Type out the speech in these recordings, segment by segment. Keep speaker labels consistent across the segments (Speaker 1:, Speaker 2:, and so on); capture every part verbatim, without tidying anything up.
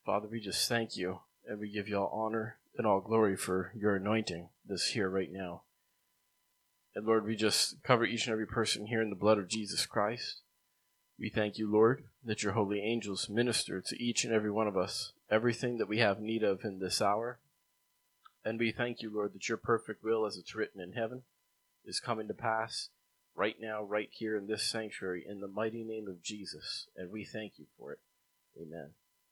Speaker 1: Father, we just thank you, and we give you all honor and all glory for your anointing this here right now. And Lord, we just cover each and every person here in the blood of Jesus Christ. We thank you, Lord, that your holy angels minister to each and every one of us, everything that we have need of in this hour. And we thank you, Lord, that your perfect will, as it's written in heaven, is coming to pass right now, right here in this sanctuary, in the mighty name of Jesus. And we thank you for it. Amen.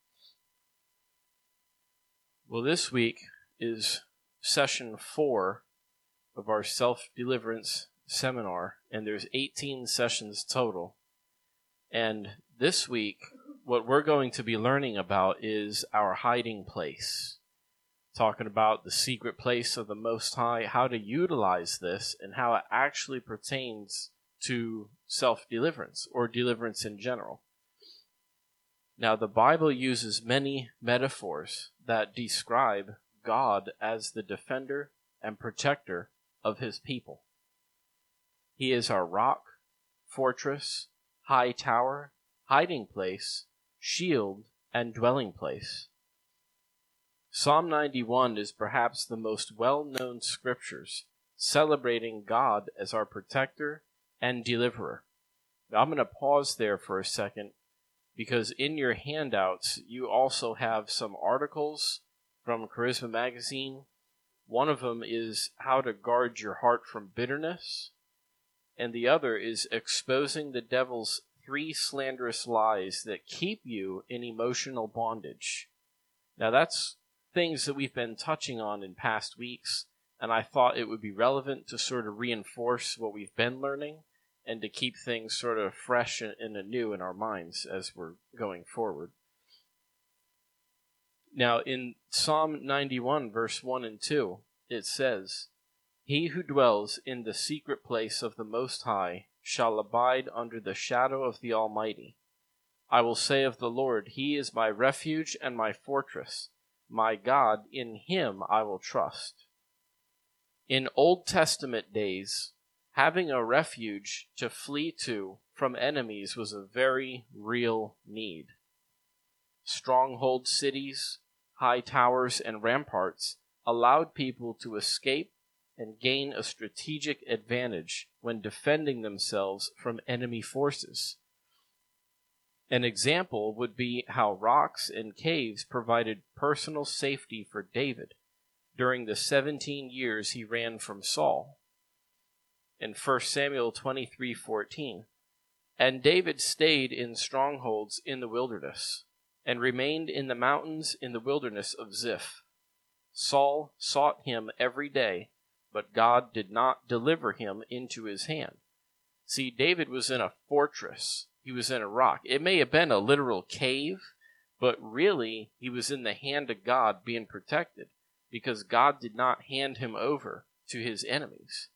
Speaker 1: Well, this week is session four of our self-deliverance seminar, and there's eighteen sessions total. And this week, what we're going to be learning about is our hiding place. Talking about the secret place of the Most High, how to utilize this, and how it actually pertains to self-deliverance, or deliverance in general. Now, the Bible uses many metaphors that describe God as the defender and protector of his people. He is our rock, fortress, high tower, hiding place, shield, and dwelling place. Psalm ninety-one is perhaps the most well-known scriptures celebrating God as our protector and deliverer. Now, I'm going to pause there for a second, because in your handouts, you also have some articles from Charisma Magazine. One of them is How to Guard Your Heart from Bitterness, and the other is Exposing the Devil's Three Slanderous Lies That Keep You in Emotional Bondage. Now, that's things that we've been touching on in past weeks, and I thought it would be relevant to sort of reinforce what we've been learning, and to keep things sort of fresh and anew in our minds as we're going forward. Now, in Psalm ninety-one, verse one and two, it says, "He who dwells in the secret place of the Most High shall abide under the shadow of the Almighty. I will say of the Lord, He is my refuge and my fortress. My God, in Him I will trust." In Old Testament days, having a refuge to flee to from enemies was a very real need. Stronghold cities, high towers, and ramparts allowed people to escape and gain a strategic advantage when defending themselves from enemy forces. An example would be how rocks and caves provided personal safety for David during the seventeen years he ran from Saul. In First Samuel twenty-three fourteen, "And David stayed in strongholds in the wilderness, and remained in the mountains in the wilderness of Ziph. Saul sought him every day, but God did not deliver him into his hand." See, David was in a fortress. He was in a rock. It may have been a literal cave, but really he was in the hand of God being protected, because God did not hand him over to his enemies.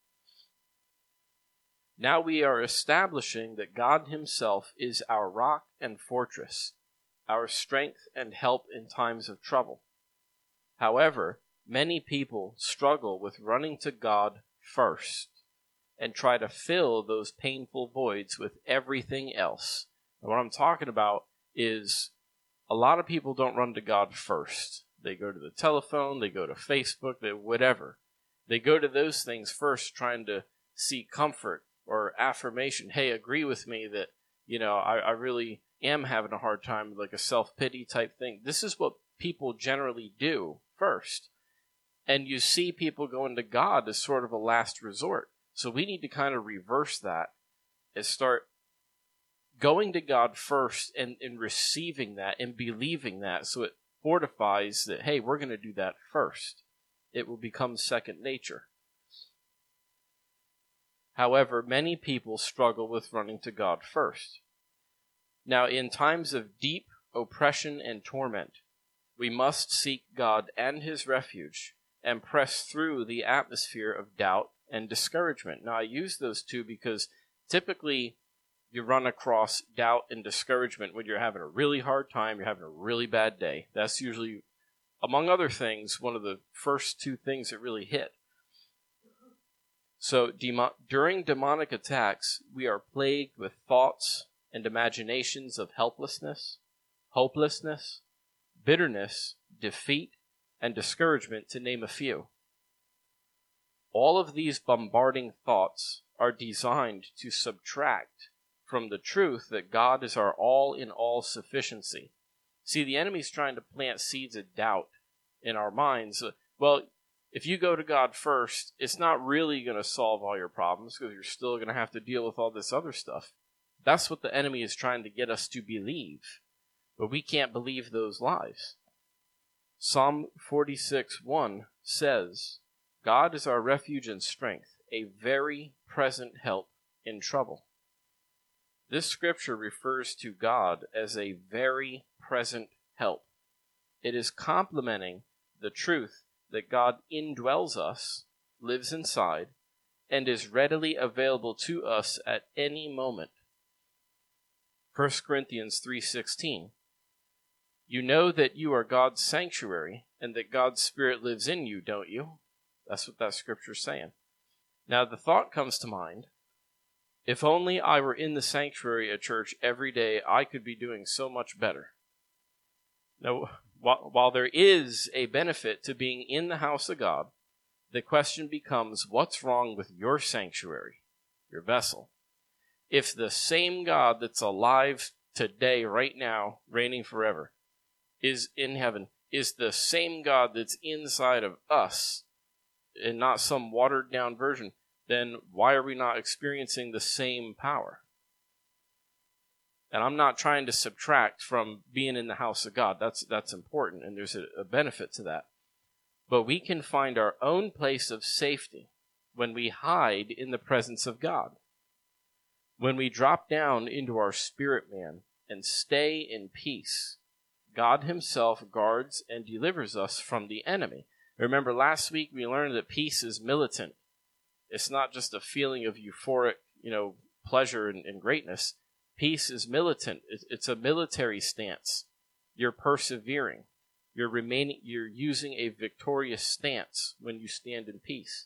Speaker 1: Now we are establishing that God Himself is our rock and fortress, our strength and help in times of trouble. However, many people struggle with running to God first and try to fill those painful voids with everything else. And what I'm talking about is a lot of people don't run to God first. They go to the telephone, they go to Facebook, they whatever. They go to those things first, trying to seek comfort or affirmation. Hey, agree with me that, you know, I, I really am having a hard time, like a self-pity type thing. This is what people generally do first. And you see people going to God as sort of a last resort. So we need to kind of reverse that and start going to God first and, and receiving that and believing that, so it fortifies that, hey, we're going to do that first. It will become second nature. However, many people struggle with running to God first. Now, in times of deep oppression and torment, we must seek God and His refuge and press through the atmosphere of doubt and discouragement. Now, I use those two because typically you run across doubt and discouragement when you're having a really hard time, you're having a really bad day. That's usually, among other things, one of the first two things that really hit. So demo- during demonic attacks, we are plagued with thoughts and imaginations of helplessness, hopelessness, bitterness, defeat, and discouragement, to name a few. All of these bombarding thoughts are designed to subtract from the truth that God is our all-in-all sufficiency. See, the enemy's trying to plant seeds of doubt in our minds. Well, if you go to God first, it's not really going to solve all your problems because you're still going to have to deal with all this other stuff. That's what the enemy is trying to get us to believe. But we can't believe those lies. Psalm forty-six one says, God is our refuge and strength, a very present help in trouble. This scripture refers to God as a very present help. It is complementing the truth that God indwells us, lives inside, and is readily available to us at any moment. First Corinthians three sixteen. You know that you are God's sanctuary, and that God's Spirit lives in you, don't you? That's what that scripture's saying. Now the thought comes to mind, if only I were in the sanctuary at church every day, I could be doing so much better. Now, while there is a benefit to being in the house of God, the question becomes, what's wrong with your sanctuary, your vessel? If the same God that's alive today, right now, reigning forever, is in heaven, is the same God that's inside of us, and not some watered-down version, then why are we not experiencing the same power? And I'm not trying to subtract from being in the house of God. That's that's important, and there's a, a benefit to that. But we can find our own place of safety when we hide in the presence of God. When we drop down into our spirit man and stay in peace, God himself guards and delivers us from the enemy. Remember, last week we learned that peace is militant. It's not just a feeling of euphoric, you know, pleasure and, and greatness. Peace is militant. It's a military stance. You're persevering. You're remaining. You're using a victorious stance when you stand in peace.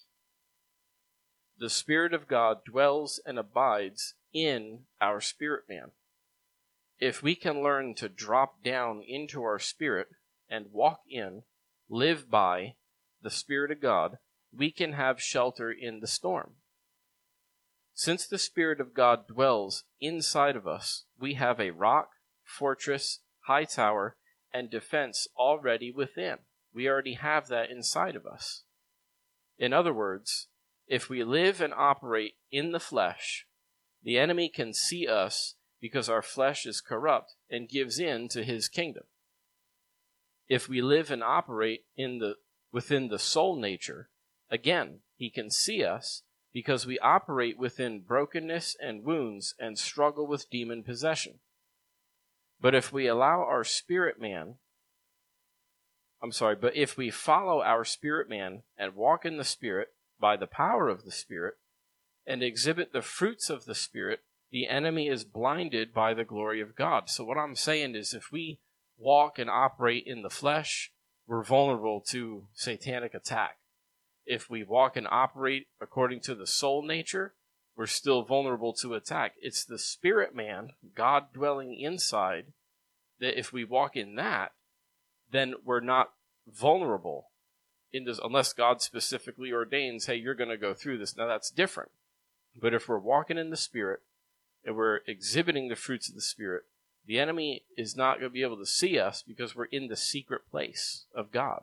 Speaker 1: The Spirit of God dwells and abides in our spirit man. If we can learn to drop down into our spirit and walk in, live by the Spirit of God, we can have shelter in the storm. Since the Spirit of God dwells inside of us, we have a rock, fortress, high tower, and defense already within. We already have that inside of us. In other words, if we live and operate in the flesh, the enemy can see us because our flesh is corrupt and gives in to his kingdom. If we live and operate in the within the soul nature, again, he can see us because we operate within brokenness and wounds and struggle with demon possession. But if we allow our spirit man, I'm sorry, but if we follow our spirit man and walk in the Spirit by the power of the Spirit and exhibit the fruits of the Spirit, the enemy is blinded by the glory of God. So what I'm saying is if we walk and operate in the flesh, we're vulnerable to satanic attack. If we walk and operate according to the soul nature, we're still vulnerable to attack. It's the spirit man, God dwelling inside, that if we walk in that, then we're not vulnerable in this, unless God specifically ordains, hey, you're going to go through this. Now that's different. But if we're walking in the Spirit and we're exhibiting the fruits of the Spirit, the enemy is not going to be able to see us because we're in the secret place of God.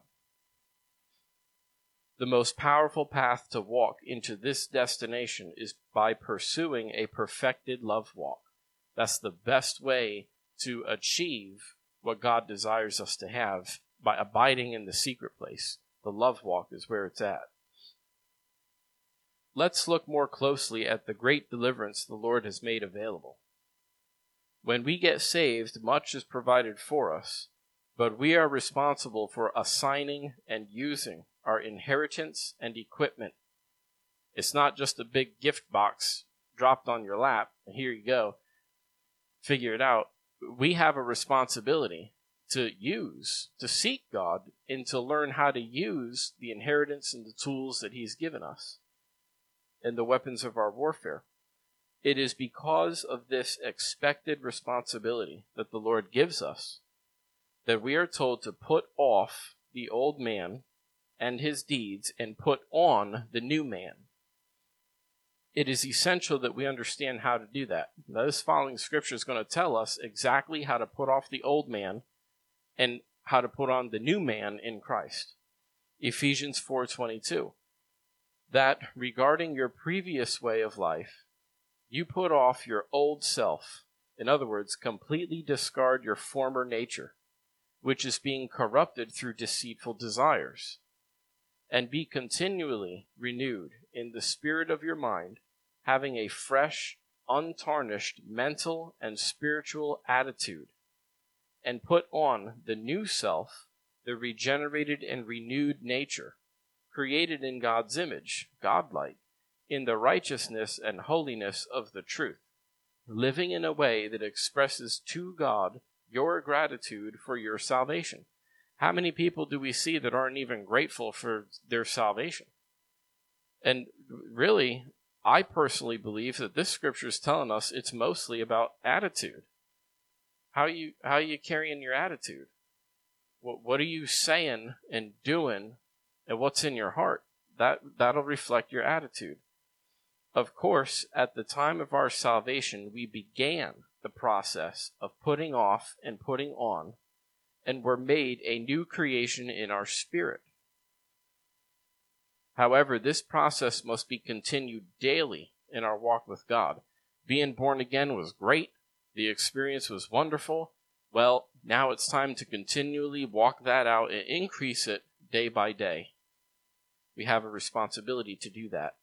Speaker 1: The most powerful path to walk into this destination is by pursuing a perfected love walk. That's the best way to achieve what God desires us to have, by abiding in the secret place. The love walk is where it's at. Let's look more closely at the great deliverance the Lord has made available. When we get saved, much is provided for us, but we are responsible for assigning and using our inheritance and equipment. It's not just a big gift box dropped on your lap, and here you go, figure it out. We have a responsibility to use, to seek God, and to learn how to use the inheritance and the tools that He's given us and the weapons of our warfare. It is because of this expected responsibility that the Lord gives us that we are told to put off the old man and his deeds and put on the new man. It is essential that we understand how to do that. Now, this following scripture is going to tell us exactly how to put off the old man and how to put on the new man in Christ. Ephesians four twenty-two. That regarding your previous way of life, you put off your old self. In other words, completely discard your former nature, which is being corrupted through deceitful desires, and be continually renewed in the spirit of your mind, having a fresh, untarnished mental and spiritual attitude, and put on the new self, the regenerated and renewed nature, created in God's image, godlike, in the righteousness and holiness of the truth, living in a way that expresses to God your gratitude for your salvation. How many people do we see that aren't even grateful for their salvation? And really, I personally believe that this scripture is telling us it's mostly about attitude. How you how you carrying your attitude? What what are you saying and doing, and what's in your heart? That that'll reflect your attitude. Of course, at the time of our salvation, we began the process of putting off and putting on, and were made a new creation in our spirit. However, this process must be continued daily in our walk with God. Being born again was great. The experience was wonderful. Well, now it's time to continually walk that out and increase it day by day. We have a responsibility to do that.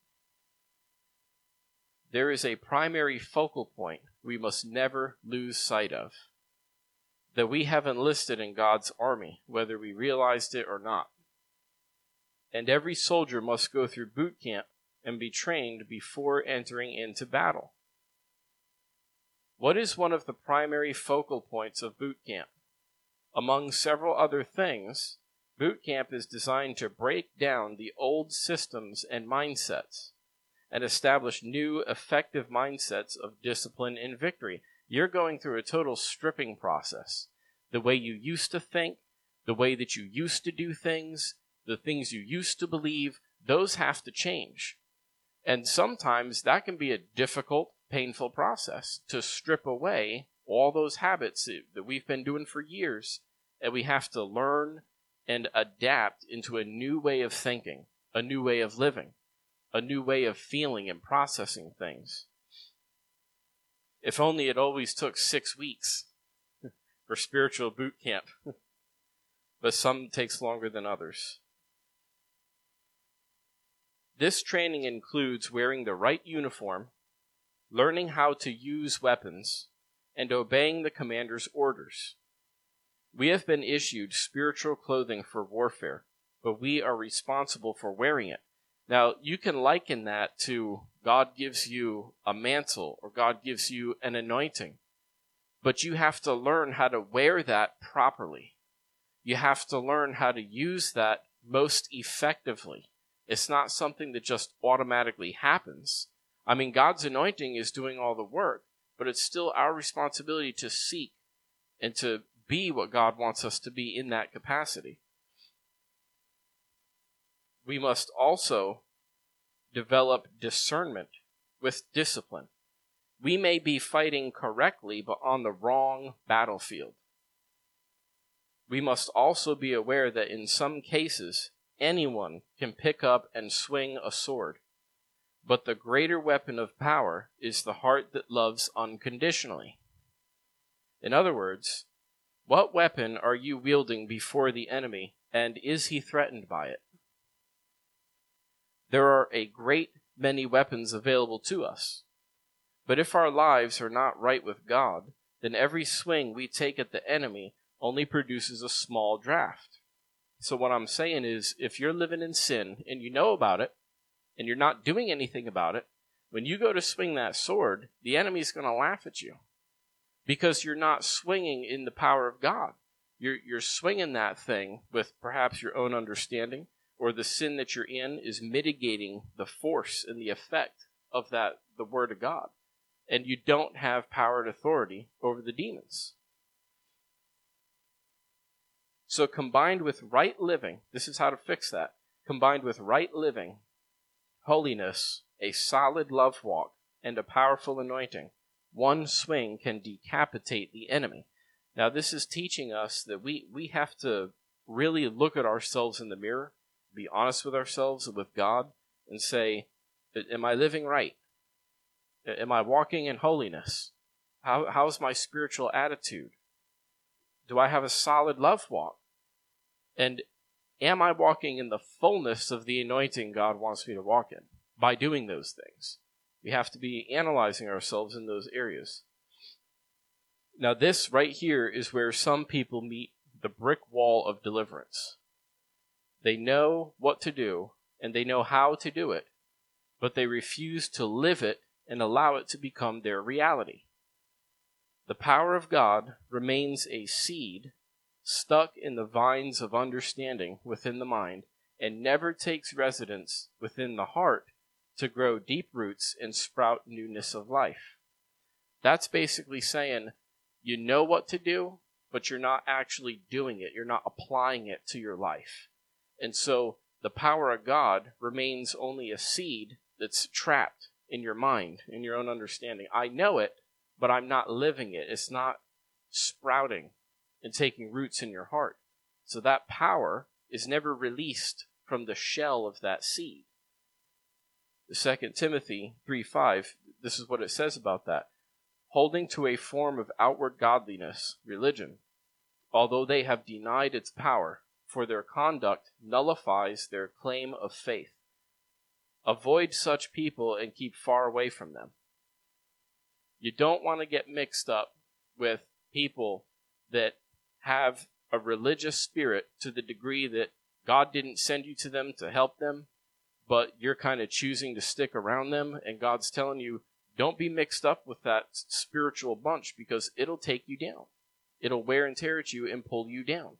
Speaker 1: There is a primary focal point we must never lose sight of, that we have enlisted in God's army, whether we realized it or not. And every soldier must go through boot camp and be trained before entering into battle. What is one of the primary focal points of boot camp? Among several other things, boot camp is designed to break down the old systems and mindsets and establish new, effective mindsets of discipline and victory. You're going through a total stripping process. The way you used to think, the way that you used to do things, the things you used to believe, those have to change. And sometimes that can be a difficult, painful process to strip away all those habits that we've been doing for years, and we have to learn and adapt into a new way of thinking, a new way of living, a new way of feeling and processing things. If only it always took six weeks for spiritual boot camp, but some takes longer than others. This training includes wearing the right uniform, learning how to use weapons, and obeying the commander's orders. We have been issued spiritual clothing for warfare, but we are responsible for wearing it. Now, you can liken that to God gives you a mantle or God gives you an anointing, but you have to learn how to wear that properly. You have to learn how to use that most effectively. It's not something that just automatically happens. I mean, God's anointing is doing all the work, but it's still our responsibility to seek and to be what God wants us to be in that capacity. We must also develop discernment with discipline. We may be fighting correctly, but on the wrong battlefield. We must also be aware that in some cases, anyone can pick up and swing a sword. But the greater weapon of power is the heart that loves unconditionally. In other words, what weapon are you wielding before the enemy, and is he threatened by it? There are a great many weapons available to us. But if our lives are not right with God, then every swing we take at the enemy only produces a small draft. So what I'm saying is, if you're living in sin and you know about it, and you're not doing anything about it, when you go to swing that sword, the enemy's going to laugh at you. Because you're not swinging in the power of God. You're, you're swinging that thing with perhaps your own understanding, or the sin that you're in is mitigating the force and the effect of that, the Word of God. And you don't have power and authority over the demons. So combined with right living, this is how to fix that. Combined with right living, holiness, a solid love walk, and a powerful anointing, one swing can decapitate the enemy. Now this is teaching us that we, we have to really look at ourselves in the mirror, be honest with ourselves and with God, and say, am I living right? Am I walking in holiness? How, how's my spiritual attitude? Do I have a solid love walk? And am I walking in the fullness of the anointing God wants me to walk in by doing those things? We have to be analyzing ourselves in those areas. Now this right here is where some people meet the brick wall of deliverance. They know what to do and they know how to do it, but they refuse to live it and allow it to become their reality. The power of God remains a seed stuck in the vines of understanding within the mind and never takes residence within the heart to grow deep roots and sprout newness of life. That's basically saying you know what to do, but you're not actually doing it. You're not applying it to your life. And so the power of God remains only a seed that's trapped in your mind, in your own understanding. I know it, but I'm not living it. It's not sprouting and taking roots in your heart. So that power is never released from the shell of that seed. Second Timothy three five, this is what it says about that. Holding to a form of outward godliness, religion, although they have denied its power, for their conduct nullifies their claim of faith. Avoid such people and keep far away from them. You don't want to get mixed up with people that have a religious spirit to the degree that God didn't send you to them to help them, but you're kind of choosing to stick around them, and God's telling you, don't be mixed up with that spiritual bunch because it'll take you down. It'll wear and tear at you and pull you down.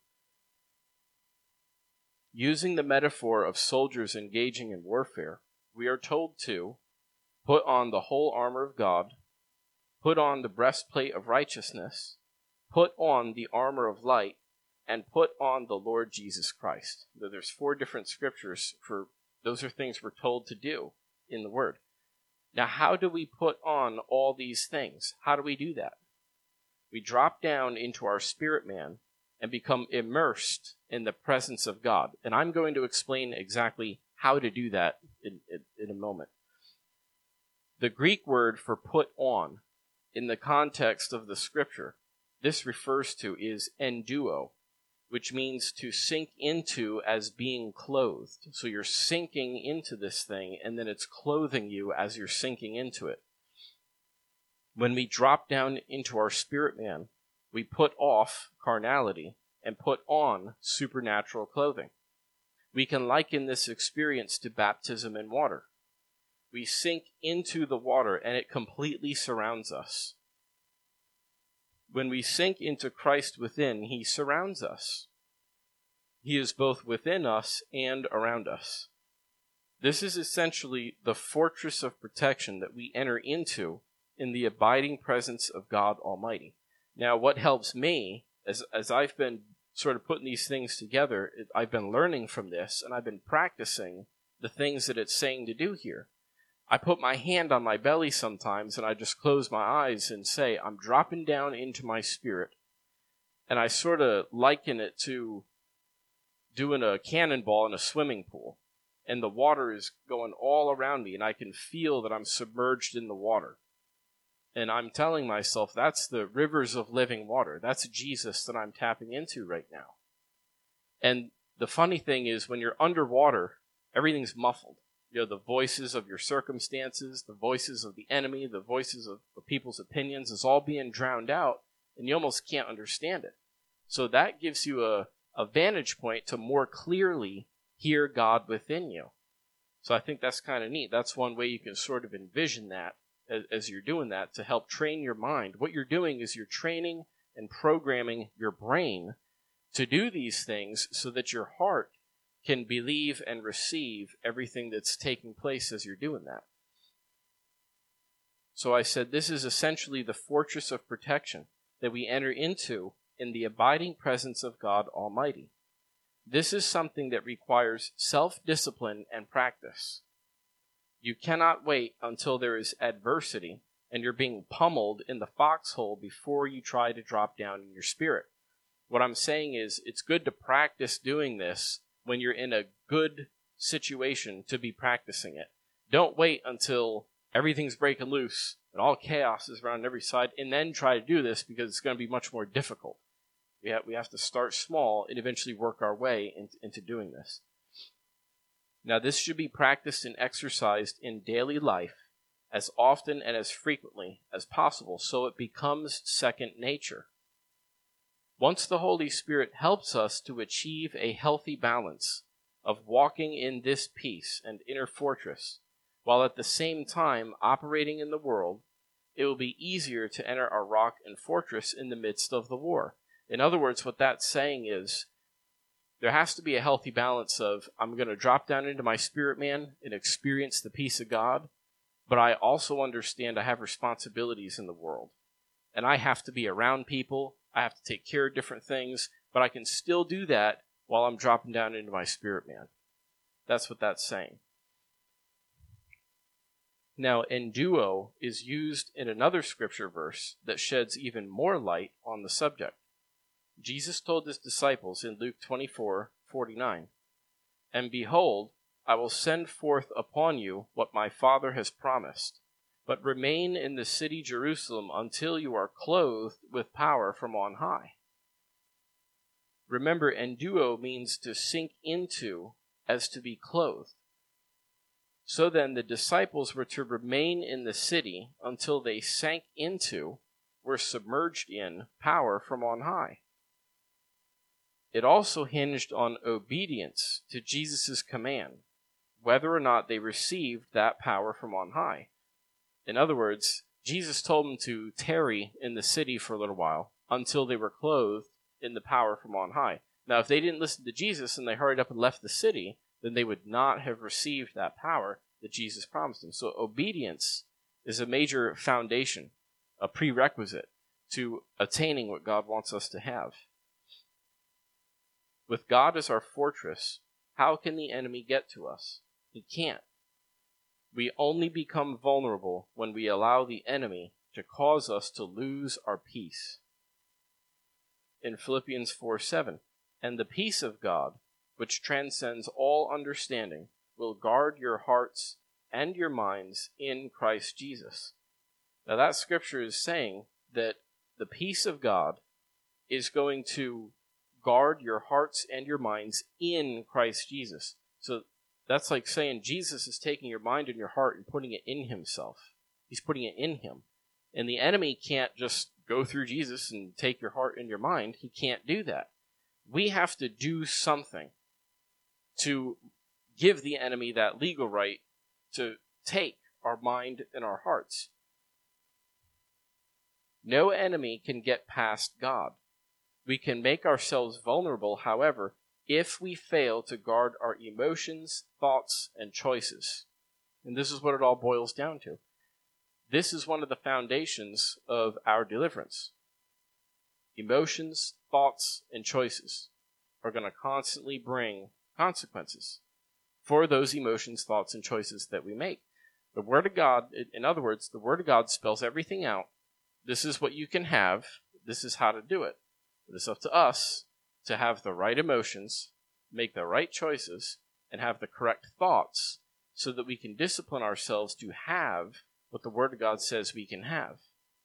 Speaker 1: Using the metaphor of soldiers engaging in warfare, we are told to put on the whole armor of God, put on the breastplate of righteousness, put on the armor of light, and put on the Lord Jesus Christ. There's four different scriptures for those are things we're told to do in the Word. Now, how do we put on all these things? How do we do that? We drop down into our spirit man and become immersed in the presence of God. And I'm going to explain exactly how to do that in, in, in a moment. The Greek word for put on, in the context of the scripture, this refers to is enduo, which means to sink into as being clothed. So you're sinking into this thing, and then it's clothing you as you're sinking into it. When we drop down into our spirit man, we put off carnality and put on supernatural clothing. We can liken this experience to baptism in water. We sink into the water, and it completely surrounds us. When we sink into Christ within, he surrounds us. He is both within us and around us. This is essentially the fortress of protection that we enter into in the abiding presence of God Almighty. Now, what helps me, as, as I've been sort of putting these things together, I've been learning from this, and I've been practicing the things that it's saying to do here. I put my hand on my belly sometimes, and I just close my eyes and say, I'm dropping down into my spirit. And I sort of liken it to doing a cannonball in a swimming pool. And the water is going all around me, and I can feel that I'm submerged in the water. And I'm telling myself, that's the rivers of living water. That's Jesus that I'm tapping into right now. And the funny thing is, when you're underwater, everything's muffled. You know, the voices of your circumstances, the voices of the enemy, the voices of, of people's opinions is all being drowned out, and you almost can't understand it. So that gives you a, a vantage point to more clearly hear God within you. So I think that's kind of neat. That's one way you can sort of envision that as, as you're doing that to help train your mind. What you're doing is you're training and programming your brain to do these things so that your heart can believe and receive everything that's taking place as you're doing that. So I said this is essentially the fortress of protection that we enter into in the abiding presence of God Almighty. This is something that requires self-discipline and practice. You cannot wait until there is adversity and you're being pummeled in the foxhole before you try to drop down in your spirit. What I'm saying is it's good to practice doing this when you're in a good situation to be practicing it. Don't wait until everything's breaking loose and all chaos is around every side and then try to do this, because it's going to be much more difficult. We have, we have to start small and eventually work our way into, into doing this. Now, this should be practiced and exercised in daily life as often and as frequently as possible, so it becomes second nature. Once the Holy Spirit helps us to achieve a healthy balance of walking in this peace and inner fortress, while at the same time operating in the world, it will be easier to enter our rock and fortress in the midst of the war. In other words, what that's saying is, there has to be a healthy balance of, I'm going to drop down into my spirit man and experience the peace of God, but I also understand I have responsibilities in the world. And I have to be around people, I have to take care of different things, but I can still do that while I'm dropping down into my spirit man. That's what that's saying. Now, enduo is used in another scripture verse that sheds even more light on the subject. Jesus told his disciples in Luke twenty-four forty-nine, "And behold, I will send forth upon you what my Father has promised, but remain in the city Jerusalem until you are clothed with power from on high." Remember, enduo means to sink into as to be clothed. So then the disciples were to remain in the city until they sank into, were submerged in, power from on high. It also hinged on obedience to Jesus' command, whether or not they received that power from on high. In other words, Jesus told them to tarry in the city for a little while until they were clothed in the power from on high. Now, if they didn't listen to Jesus and they hurried up and left the city, then they would not have received that power that Jesus promised them. So obedience is a major foundation, a prerequisite to attaining what God wants us to have. With God as our fortress, how can the enemy get to us? He can't. We only become vulnerable when we allow the enemy to cause us to lose our peace. In Philippians four seven, "And the peace of God, which transcends all understanding, will guard your hearts and your minds in Christ Jesus." Now that scripture is saying that the peace of God is going to guard your hearts and your minds in Christ Jesus. So that's like saying Jesus is taking your mind and your heart and putting it in himself. He's putting it in him. And the enemy can't just go through Jesus and take your heart and your mind. He can't do that. We have to do something to give the enemy that legal right to take our mind and our hearts. No enemy can get past God. We can make ourselves vulnerable, however, if we fail to guard our emotions, thoughts, and choices. And this is what it all boils down to. This is one of the foundations of our deliverance. Emotions, thoughts, and choices are going to constantly bring consequences for those emotions, thoughts, and choices that we make. The Word of God, in other words, the Word of God spells everything out. This is what you can have. This is how to do it. It is up to us to have the right emotions, make the right choices, and have the correct thoughts so that we can discipline ourselves to have what the Word of God says we can have.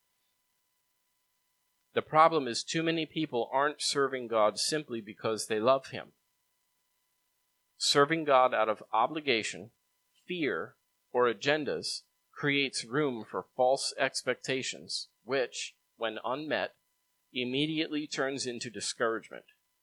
Speaker 1: The problem is too many people aren't serving God simply because they love Him. Serving God out of obligation, fear, or agendas creates room for false expectations, which, when unmet, immediately turns into discouragement.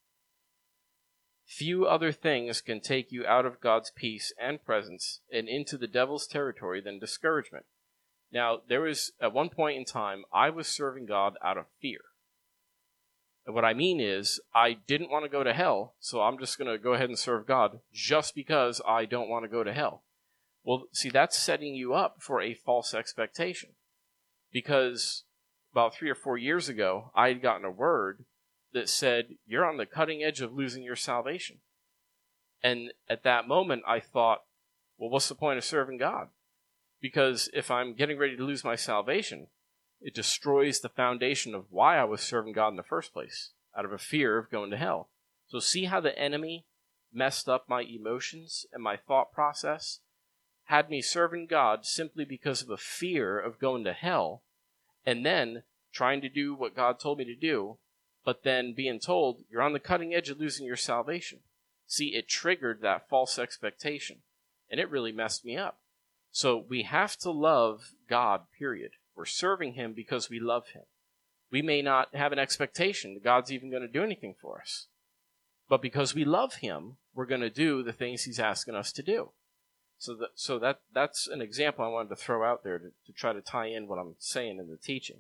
Speaker 1: Few other things can take you out of God's peace and presence and into the devil's territory than discouragement. Now, there was, at one point in time, I was serving God out of fear. And what I mean is, I didn't want to go to hell, so I'm just going to go ahead and serve God just because I don't want to go to hell. Well, see, that's setting you up for a false expectation. Because about three or four years ago, I had gotten a word that said, you're on the cutting edge of losing your salvation. And at that moment, I thought, well, what's the point of serving God? Because if I'm getting ready to lose my salvation, it destroys the foundation of why I was serving God in the first place, out of a fear of going to hell. So see how the enemy messed up my emotions and my thought process? Had me serving God simply because of a fear of going to hell, and then trying to do what God told me to do, but then being told, you're on the cutting edge of losing your salvation. See, it triggered that false expectation, and it really messed me up. So we have to love God, period. We're serving him because we love him. We may not have an expectation that God's even going to do anything for us. But because we love him, we're going to do the things he's asking us to do. So that, so that that's an example I wanted to throw out there to, to try to tie in what I'm saying in the teaching.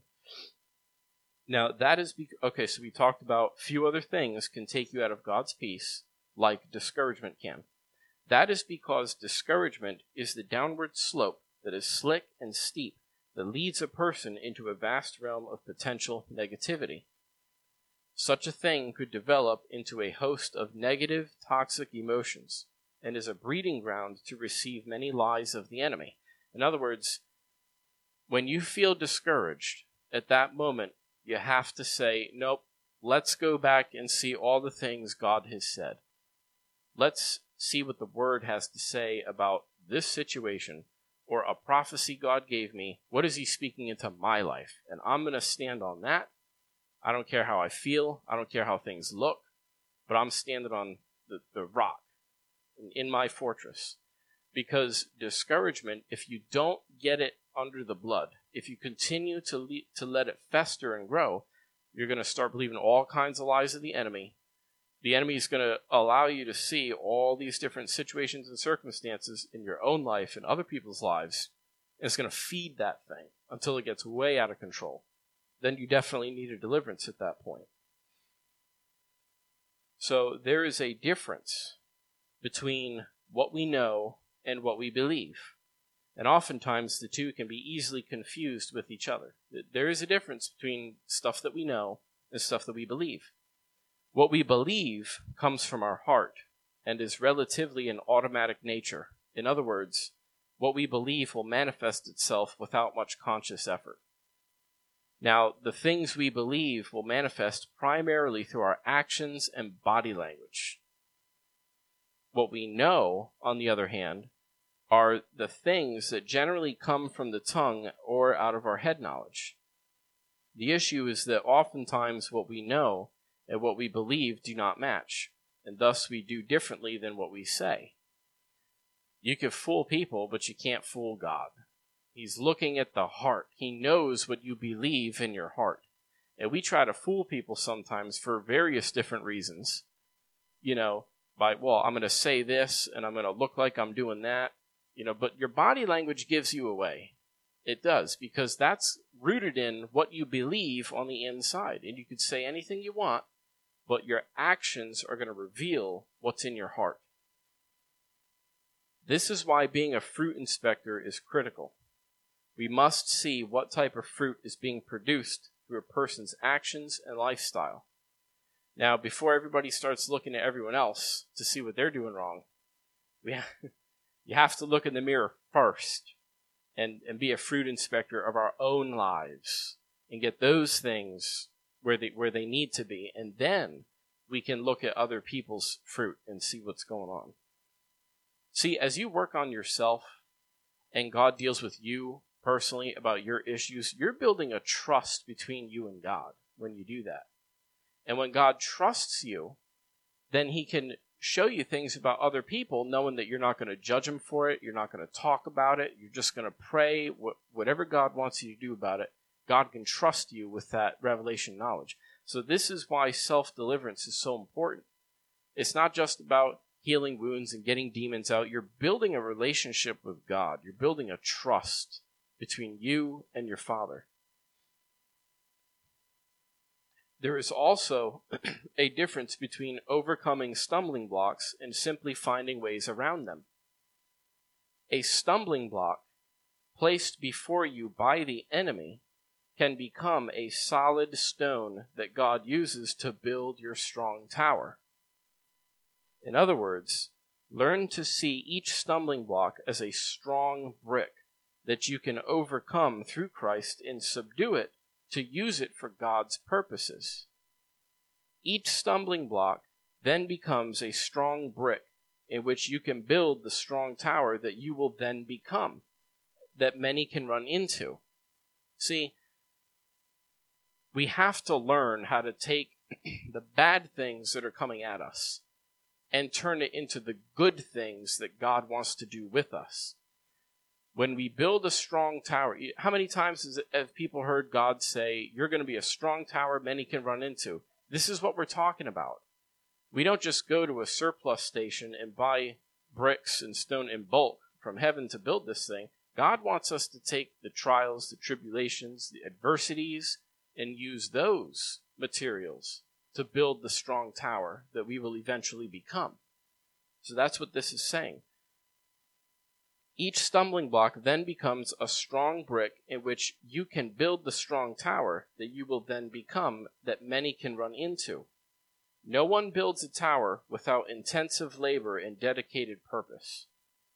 Speaker 1: Now, that is... Be- okay, so we talked about few other things can take you out of God's peace, like discouragement can. That is because discouragement is the downward slope that is slick and steep that leads a person into a vast realm of potential negativity. Such a thing could develop into a host of negative, toxic emotions and is a breeding ground to receive many lies of the enemy. In other words, when you feel discouraged, at that moment, you have to say, nope, let's go back and see all the things God has said. Let's see what the Word has to say about this situation or a prophecy God gave me. What is he speaking into my life? And I'm going to stand on that. I don't care how I feel. I don't care how things look. But I'm standing on the, the rock in my fortress. Because discouragement, if you don't get it under the blood, if you continue to, le- to let it fester and grow, you're going to start believing all kinds of lies of the enemy. The enemy is going to allow you to see all these different situations and circumstances in your own life and other people's lives. And it's going to feed that thing until it gets way out of control. Then you definitely need a deliverance at that point. So there is a difference between what we know and what we believe. And oftentimes the two can be easily confused with each other. There is a difference between stuff that we know and stuff that we believe. What we believe comes from our heart and is relatively an automatic nature. In other words, what we believe will manifest itself without much conscious effort. Now, the things we believe will manifest primarily through our actions and body language. What we know, on the other hand, are the things that generally come from the tongue or out of our head knowledge. The issue is that oftentimes what we know and what we believe do not match, and thus we do differently than what we say. You can fool people, but you can't fool God. He's looking at the heart. He knows what you believe in your heart. And we try to fool people sometimes for various different reasons. You know, by, well, I'm going to say this, and I'm going to look like I'm doing that. You know, but your body language gives you away. It does, because that's rooted in what you believe on the inside. And you could say anything you want, but your actions are going to reveal what's in your heart. This is why being a fruit inspector is critical. We must see what type of fruit is being produced through a person's actions and lifestyle. Now, before everybody starts looking at everyone else to see what they're doing wrong, we have, you have to look in the mirror first and, and be a fruit inspector of our own lives and get those things where they where they need to be, and then we can look at other people's fruit and see what's going on. See, as you work on yourself and God deals with you personally about your issues, you're building a trust between you and God when you do that. And when God trusts you, then he can show you things about other people, knowing that you're not going to judge them for it, you're not going to talk about it, you're just going to pray. Whatever God wants you to do about it, God can trust you with that revelation knowledge. So this is why self-deliverance is so important. It's not just about healing wounds and getting demons out. You're building a relationship with God. You're building a trust between you and your Father. There is also a difference between overcoming stumbling blocks and simply finding ways around them. A stumbling block placed before you by the enemy can become a solid stone that God uses to build your strong tower. In other words, learn to see each stumbling block as a strong brick that you can overcome through Christ and subdue it to use it for God's purposes. Each stumbling block then becomes a strong brick in which you can build the strong tower that you will then become, that many can run into. See, we have to learn how to take the bad things that are coming at us and turn it into the good things that God wants to do with us. When we build a strong tower, how many times has, have people heard God say, you're going to be a strong tower many can run into? This is what we're talking about. We don't just go to a surplus station and buy bricks and stone in bulk from heaven to build this thing. God wants us to take the trials, the tribulations, the adversities, and use those materials to build the strong tower that we will eventually become. So that's what this is saying. Each stumbling block then becomes a strong brick in which you can build the strong tower that you will then become, that many can run into. No one builds a tower without intensive labor and dedicated purpose.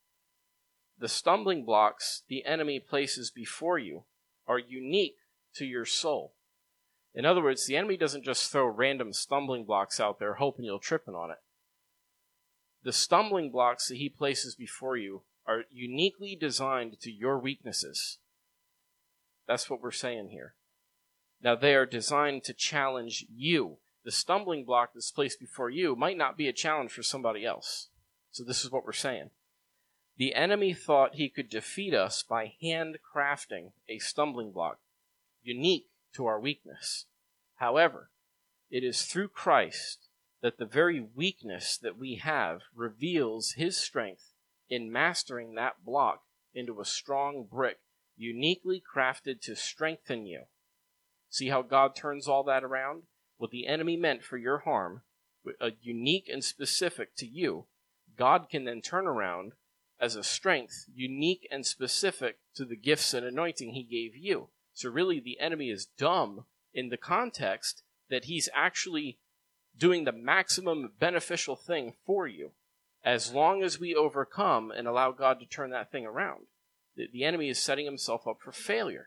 Speaker 1: The stumbling blocks the enemy places before you are unique to your soul. In other words, the enemy doesn't just throw random stumbling blocks out there hoping you'll trip on it. The stumbling blocks that he places before you are uniquely designed to your weaknesses. That's what we're saying here. Now, they are designed to challenge you. The stumbling block that's placed before you might not be a challenge for somebody else. So this is what we're saying. The enemy thought he could defeat us by handcrafting a stumbling block unique to our weakness. However, it is through Christ that the very weakness that we have reveals his strength in mastering that block into a strong brick, uniquely crafted to strengthen you. See how God turns all that around? What the enemy meant for your harm, a unique and specific to you, God can then turn around as a strength, unique and specific to the gifts and anointing he gave you. So really the enemy is dumb in the context that he's actually doing the maximum beneficial thing for you, as long as we overcome and allow God to turn that thing around. The, the enemy is setting himself up for failure.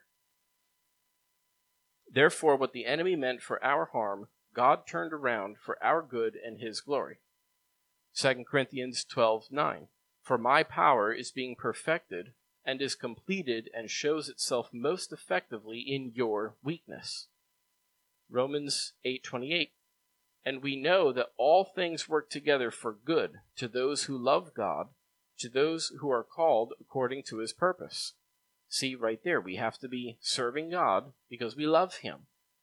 Speaker 1: Therefore, what the enemy meant for our harm, God turned around for our good and his glory. Second Corinthians twelve nine. For my power is being perfected and is completed and shows itself most effectively in your weakness. Romans eight twenty-eight. And we know that all things work together for good to those who love God, to those who are called according to his purpose. See, right there, we have to be serving God because we love him.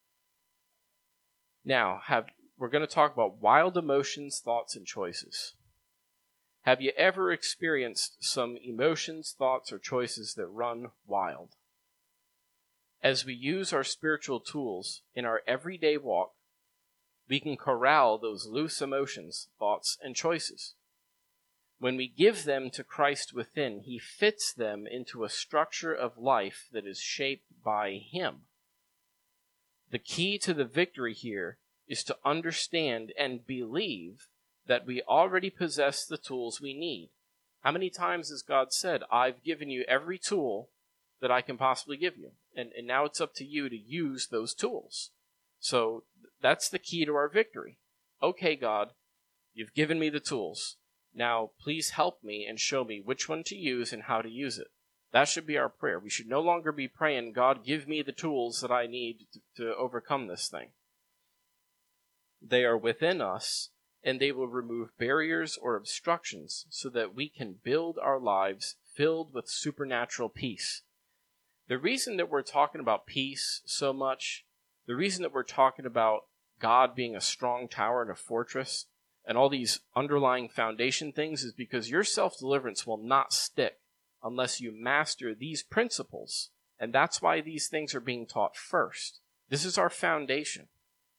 Speaker 1: Now, have, we're going to talk about wild emotions, thoughts, and choices. Have you ever experienced some emotions, thoughts, or choices that run wild? As we use our spiritual tools in our everyday walk, we can corral those loose emotions, thoughts, and choices. When we give them to Christ within, he fits them into a structure of life that is shaped by him. The key to the victory here is to understand and believe that we already possess the tools we need. How many times has God said, I've given you every tool that I can possibly give you, and, and now it's up to you to use those tools. So that's the key to our victory. Okay, God, you've given me the tools. Now, please help me and show me which one to use and how to use it. That should be our prayer. We should no longer be praying, God, give me the tools that I need to, to overcome this thing. They are within us, and they will remove barriers or obstructions so that we can build our lives filled with supernatural peace. The reason that we're talking about peace so much, the reason that we're talking about God being a strong tower and a fortress, and all these underlying foundation things is because your self-deliverance will not stick unless you master these principles. And that's why these things are being taught first. This is our foundation.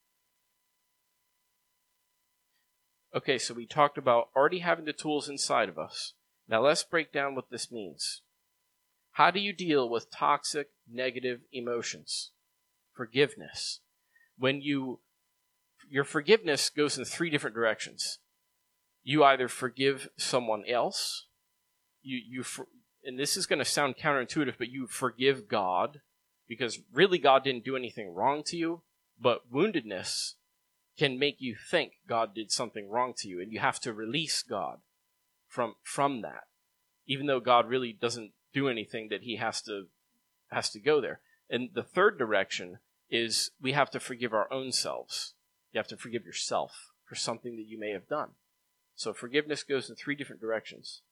Speaker 1: Okay, so we talked about already having the tools inside of us. Now let's break down what this means. How do you deal with toxic, negative emotions? forgiveness. When you, your forgiveness goes in three different directions. You either forgive someone else, you, you, and this is going to sound counterintuitive, but you forgive God, because really God didn't do anything wrong to you, but woundedness can make you think God did something wrong to you, and you have to release God from from that, even though God really doesn't do anything that he has to has to go there. And the third direction is we have to forgive our own selves. You have to forgive yourself for something that you may have done. So forgiveness goes in three different directions.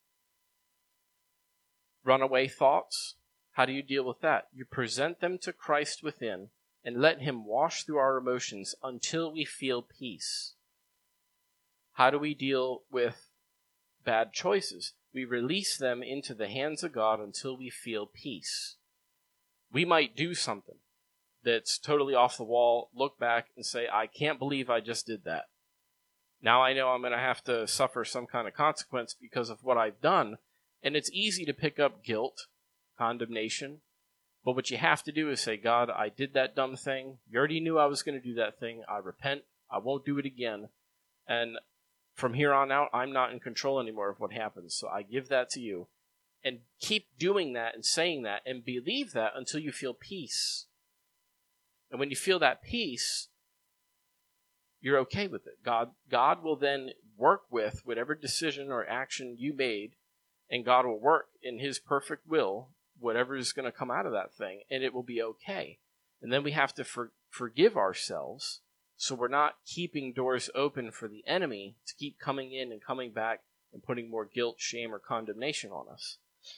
Speaker 1: Runaway thoughts. How do you deal with that? You present them to Christ within and let him wash through our emotions until we feel peace. How do we deal with bad choices? We release them into the hands of God until we feel peace. We might do something that's totally off the wall, look back and say, I can't believe I just did that. Now I know I'm going to have to suffer some kind of consequence because of what I've done. And it's easy to pick up guilt, condemnation. But what you have to do is say, God, I did that dumb thing. You already knew I was going to do that thing. I repent. I won't do it again. And from here on out, I'm not in control anymore of what happens. So I give that to you. And keep doing that and saying that and believe that until you feel peace. And when you feel that peace, you're okay with it. God, God will then work with whatever decision or action you made, and God will work in his perfect will, whatever is going to come out of that thing, and it will be okay. And then we have to for, forgive ourselves, so we're not keeping doors open for the enemy to keep coming in and coming back and putting more guilt, shame, or condemnation on us.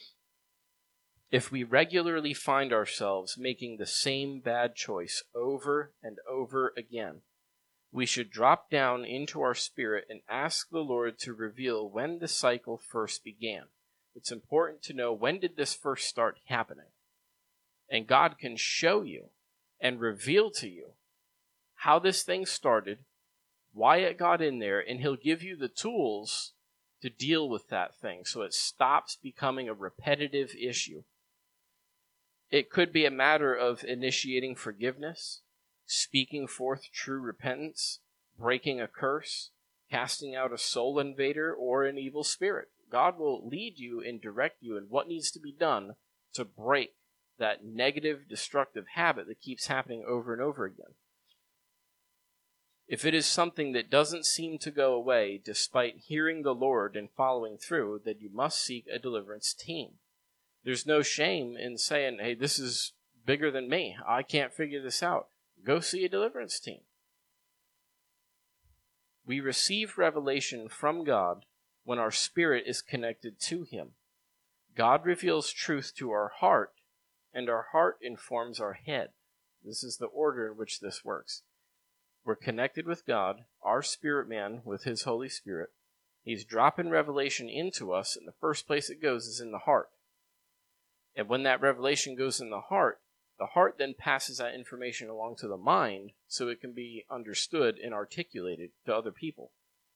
Speaker 1: If we regularly find ourselves making the same bad choice over and over again, we should drop down into our spirit and ask the Lord to reveal when the cycle first began. It's important to know, when did this first start happening? And God can show you and reveal to you how this thing started, why it got in there, and he'll give you the tools to deal with that thing so it stops becoming a repetitive issue. It could be a matter of initiating forgiveness, speaking forth true repentance, breaking a curse, casting out a soul invader or an evil spirit. God will lead you and direct you in what needs to be done to break that negative, destructive habit that keeps happening over and over again. If it is something that doesn't seem to go away despite hearing the Lord and following through, then you must seek a deliverance team. There's no shame in saying, hey, this is bigger than me. I can't figure this out. Go see a deliverance team. We receive revelation from God when our spirit is connected to him. God reveals truth to our heart, and our heart informs our head. This is the order in which this works. We're connected with God, our spirit man, with his Holy Spirit. He's dropping revelation into us, and the first place it goes is in the heart. And when that revelation goes in the heart, the heart then passes that information along to the mind so it can be understood and articulated to other people.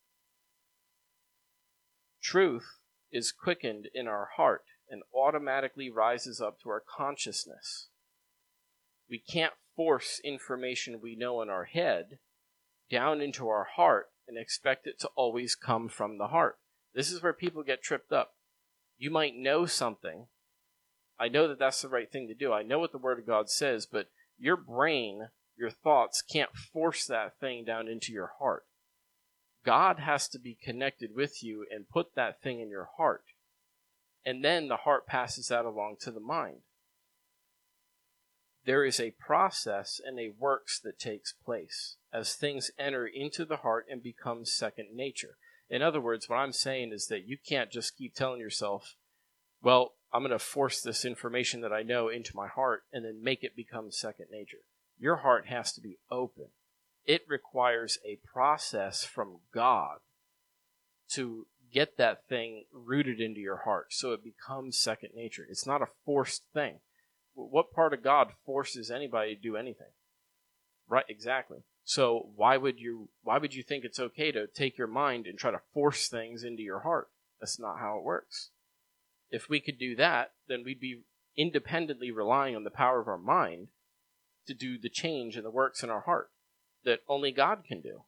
Speaker 1: Truth is quickened in our heart and automatically rises up to our consciousness. We can't force information we know in our head down into our heart and expect it to always come from the heart. This is where people get tripped up. You might know something. I know that that's the right thing to do. I know what the Word of God says, but your brain, your thoughts, can't force that thing down into your heart. God has to be connected with you and put that thing in your heart. And then the heart passes that along to the mind. There is a process and a works that takes place as things enter into the heart and become second nature. In other words, what I'm saying is that you can't just keep telling yourself, well, I'm going to force this information that I know into my heart and then make it become second nature. Your heart has to be open. It requires a process from God to get that thing rooted into your heart so it becomes second nature. It's not a forced thing. What part of God forces anybody to do anything? Right, exactly. So why would you why would you think it's okay to take your mind and try to force things into your heart? That's not how it works. If we could do that, then we'd be independently relying on the power of our mind to do the change and the works in our heart that only God can do.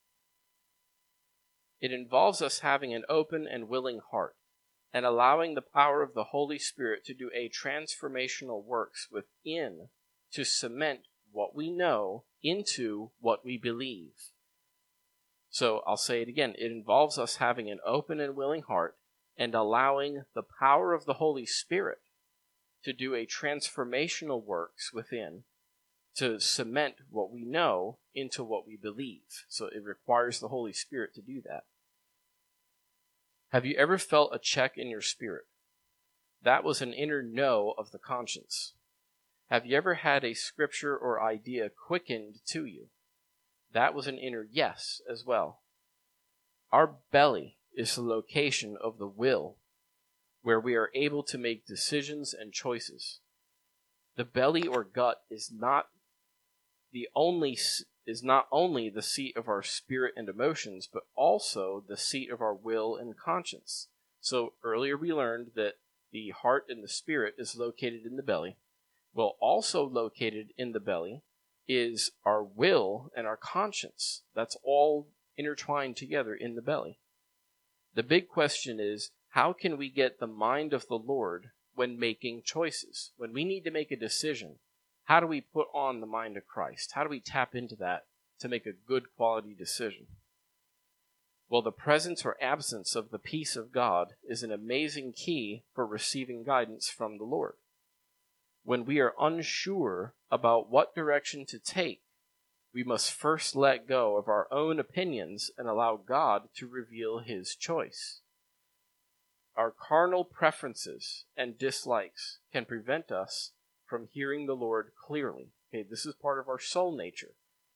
Speaker 1: It involves us having an open and willing heart and allowing the power of the Holy Spirit to do a transformational works within to cement what we know into what we believe. So I'll say it again. It involves us having an open and willing heart and allowing the power of the Holy Spirit to do a transformational works within to cement what we know into what we believe. So it requires the Holy Spirit to do that. Have you ever felt a check in your spirit? That was an inner no of the conscience. Have you ever had a scripture or idea quickened to you? That was an inner yes as well. Our belly is the location of the will, where we are able to make decisions and choices. The belly or gut is not the only is not only the seat of our spirit and emotions, but also the seat of our will and conscience. So earlier we learned that the heart and the spirit is located in the belly. Well, also located in the belly is our will and our conscience. That's all intertwined together in the belly. The big question is, how can we get the mind of the Lord when making choices? When we need to make a decision, how do we put on the mind of Christ? How do we tap into that to make a good quality decision? Well, the presence or absence of the peace of God is an amazing key for receiving guidance from the Lord. When we are unsure about what direction to take, we must first let go of our own opinions and allow God to reveal His choice. Our carnal preferences and dislikes can prevent us from hearing the Lord clearly. Okay, this is part of our soul nature.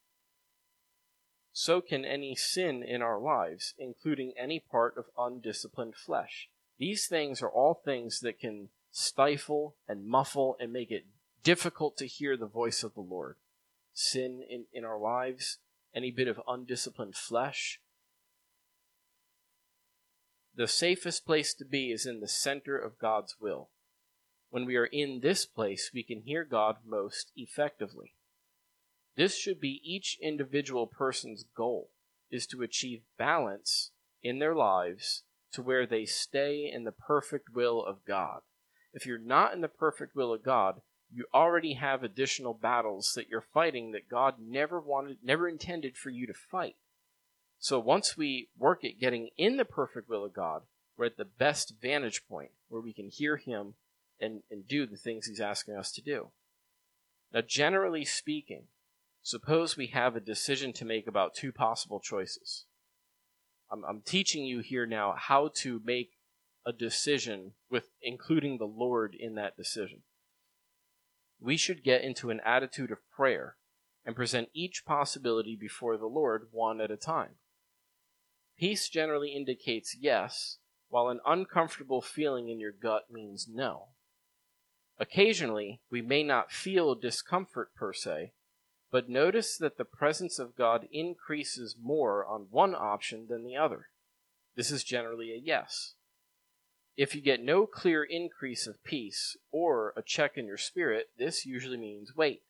Speaker 1: So can any sin in our lives, including any part of undisciplined flesh. These things are all things that can stifle and muffle and make it difficult to hear the voice of the Lord. Sin in, in our lives, any bit of undisciplined flesh. The safest place to be is in the center of God's will. When we are in this place, we can hear God most effectively. This should be each individual person's goal, is to achieve balance in their lives to where they stay in the perfect will of God. If you're not in the perfect will of God, you already have additional battles that you're fighting that God never wanted, never intended for you to fight. So once we work at getting in the perfect will of God, we're at the best vantage point where we can hear Him and, and do the things He's asking us to do. Now, generally speaking, suppose we have a decision to make about two possible choices. I'm, I'm teaching you here now how to make a decision with including the Lord in that decision. We should get into an attitude of prayer and present each possibility before the Lord one at a time. Peace generally indicates yes, while an uncomfortable feeling in your gut means no. Occasionally, we may not feel discomfort per se, but notice that the presence of God increases more on one option than the other. This is generally a yes. If you get no clear increase of peace or a check in your spirit, this usually means wait.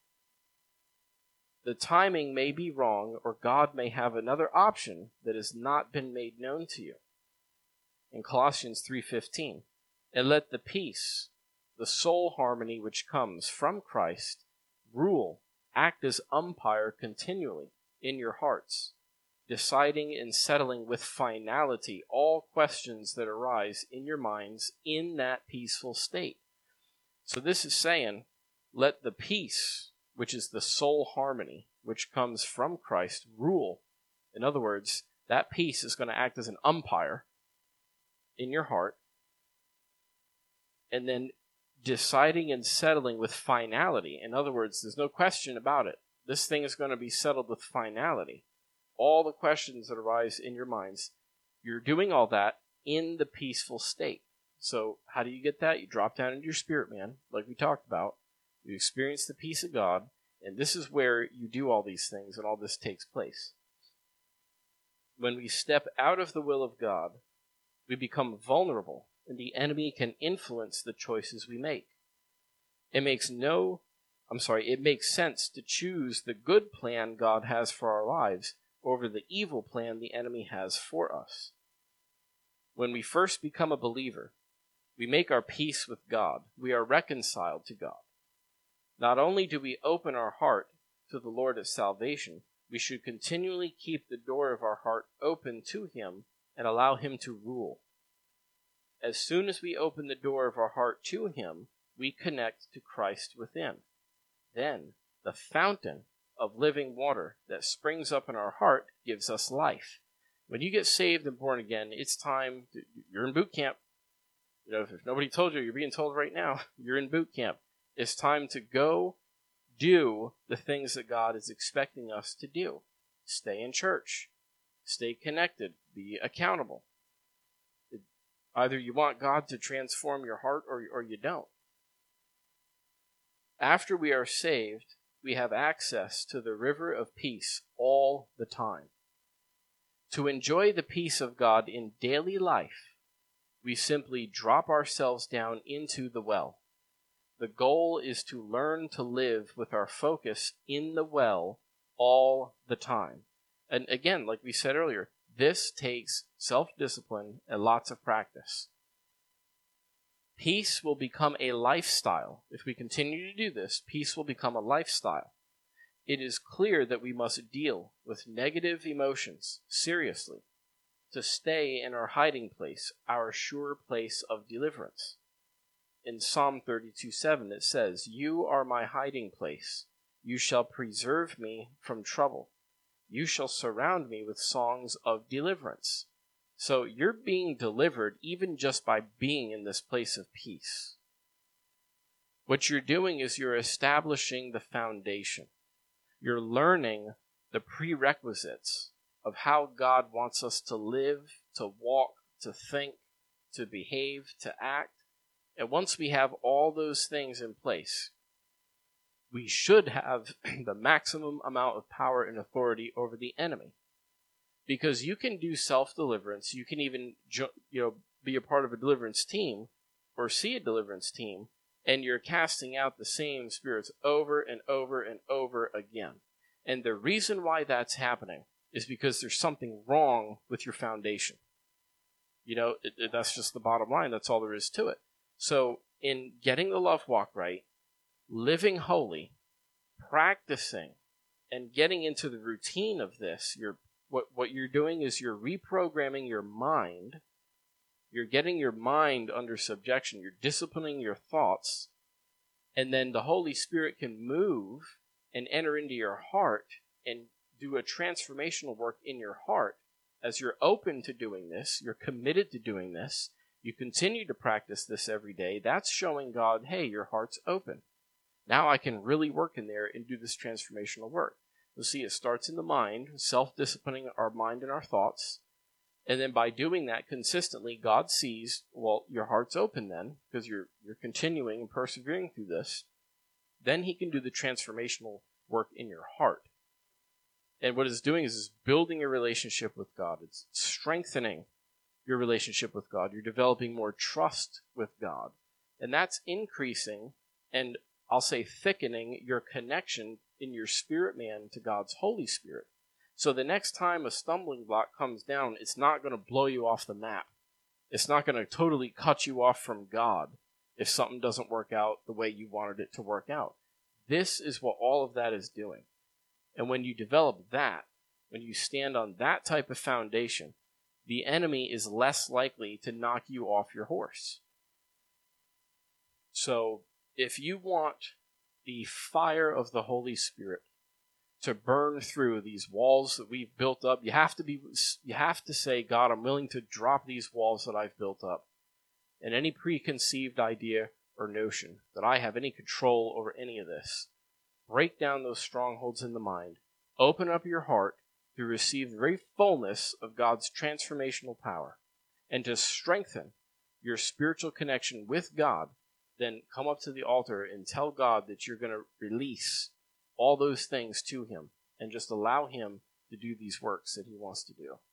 Speaker 1: The timing may be wrong, or God may have another option that has not been made known to you. In Colossians three fifteen, and let the peace, the soul harmony which comes from Christ, rule, act as umpire continually in your hearts, deciding and settling with finality all questions that arise in your minds in that peaceful state. So this is saying, let the peace, which is the soul harmony, which comes from Christ, rule. In other words, that peace is going to act as an umpire in your heart, and then deciding and settling with finality. In other words, there's no question about it. This thing is going to be settled with finality. All the questions that arise in your minds, you're doing all that in the peaceful state. So how do you get that? You drop down into your spirit, man, like we talked about. You experience the peace of God, and this is where you do all these things and all this takes place. When we step out of the will of God, we become vulnerable, and the enemy can influence the choices we make. It makes no I'm sorry, it makes sense to choose the good plan God has for our lives over the evil plan the enemy has for us. When we first become a believer, we make our peace with God. We are reconciled to God. Not only do we open our heart to the Lord of salvation, we should continually keep the door of our heart open to Him and allow Him to rule. As soon as we open the door of our heart to Him, we connect to Christ within. Then, the fountain of living water that springs up in our heart gives us life. When you get saved and born again, it's time, to, you're in boot camp. You know, if nobody told you, you're being told right now, you're in boot camp. It's time to go do the things that God is expecting us to do. Stay in church. Stay connected. Be accountable. Either you want God to transform your heart or, or you don't. After we are saved, we have access to the river of peace all the time. To enjoy the peace of God in daily life, we simply drop ourselves down into the well. The goal is to learn to live with our focus in the well all the time. And again, like we said earlier, this takes self-discipline and lots of practice. Peace will become a lifestyle. If we continue to do this, peace will become a lifestyle. It is clear that we must deal with negative emotions seriously to stay in our hiding place, our sure place of deliverance. In Psalm thirty-two seven it says, "You are my hiding place. You shall preserve me from trouble. You shall surround me with songs of deliverance." So you're being delivered even just by being in this place of peace. What you're doing is you're establishing the foundation. You're learning the prerequisites of how God wants us to live, to walk, to think, to behave, to act. And once we have all those things in place, we should have the maximum amount of power and authority over the enemy. Because you can do self-deliverance, you can even you know, be a part of a deliverance team, or see a deliverance team, and you're casting out the same spirits over and over and over again. And the reason why that's happening is because there's something wrong with your foundation. You know, it, it, that's just the bottom line. That's all there is to it. So, in getting the love walk right, living holy, practicing, and getting into the routine of this, you're, what, what you're doing is you're reprogramming your mind. You're getting your mind under subjection. You're disciplining your thoughts. And then the Holy Spirit can move and enter into your heart and do a transformational work in your heart. As you're open to doing this, you're committed to doing this, you continue to practice this every day, that's showing God, hey, your heart's open. Now I can really work in there and do this transformational work. You'll see it starts in the mind, self-disciplining our mind and our thoughts. And then by doing that consistently, God sees, well, your heart's open then, because you're you're continuing and persevering through this. Then He can do the transformational work in your heart. And what it's doing is it's building a relationship with God. It's strengthening your relationship with God. You're developing more trust with God. And that's increasing, and I'll say thickening, your connection in your spirit man to God's Holy Spirit. So the next time a stumbling block comes down, it's not going to blow you off the map. It's not going to totally cut you off from God if something doesn't work out the way you wanted it to work out. This is what all of that is doing. And when you develop that, when you stand on that type of foundation, the enemy is less likely to knock you off your horse. So if you want the fire of the Holy Spirit to burn through these walls that we've built up, you have to be, you have to say, God, I'm willing to drop these walls that I've built up. And any preconceived idea or notion that I have any control over any of this, break down those strongholds in the mind, open up your heart to receive the very fullness of God's transformational power, and to strengthen your spiritual connection with God. Then come up to the altar and tell God that you're going to release all those things to Him and just allow Him to do these works that He wants to do.